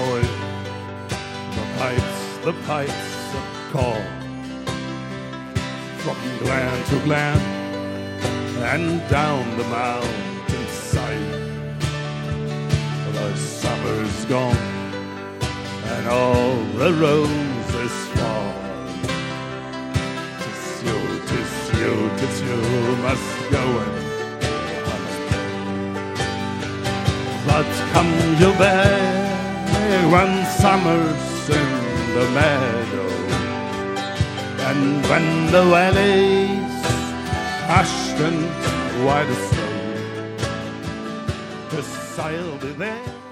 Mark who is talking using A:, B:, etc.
A: boy. The pipes that call from glen to glen and down the mountainside. The summer's gone and all the roses fall. 'Tis you must go and but come you back when summer's in the meadow, and when the valley's hushed and wide as snow, 'cause I'll be there.